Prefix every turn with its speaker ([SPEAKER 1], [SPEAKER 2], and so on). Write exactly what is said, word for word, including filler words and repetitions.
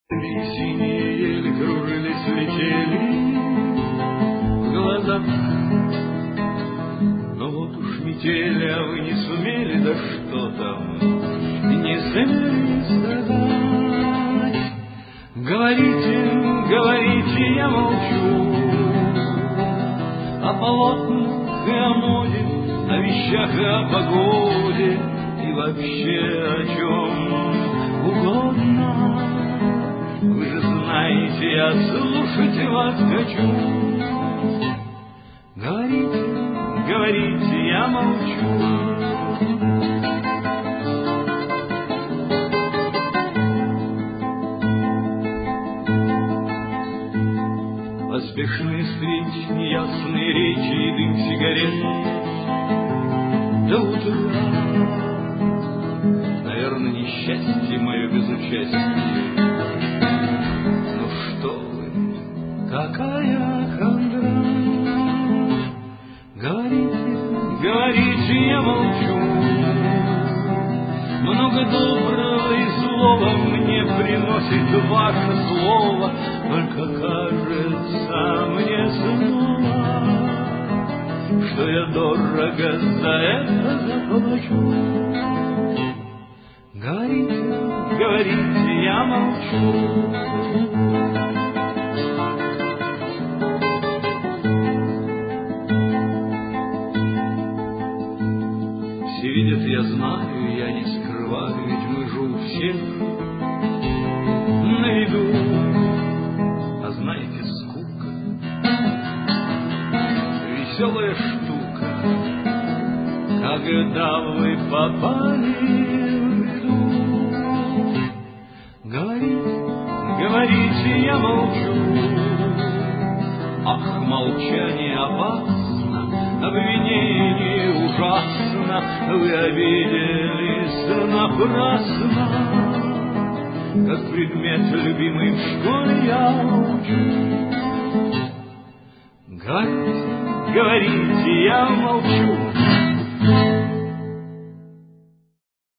[SPEAKER 1] Синие ели кружились, летели в глазах. Но вот уж метели, а вы не сумели, да что там, не сумели сказать. Говорите, говорите, я молчу о полотнах и о моде, о вещах и о погоде и вообще о чем угодно. Вы же знаете, я слушать вас хочу. Говорите, говорите, я молчу. Поспешные встречи, неясные речи и дым сигарет до утра. Наверное, несчастье мое без участия. Какая хандра. Говорите, говорите, я молчу. Много доброго и злого мне приносит ваше слово, только кажется мне снова, что я дорого за это заплачу. Говорите, говорите, я молчу. Все видят, я знаю, я не скрываю, ведь мы же у всех на виду. А знаете, скука — веселая штука, когда вы попали в беду. Говорите, говорите, я молчу. Ах, молчание опасно, обвинение ужасно, вы обиделись напрасно. Как предмет любимый в школе я учу. Говорите, говорите, я молчу.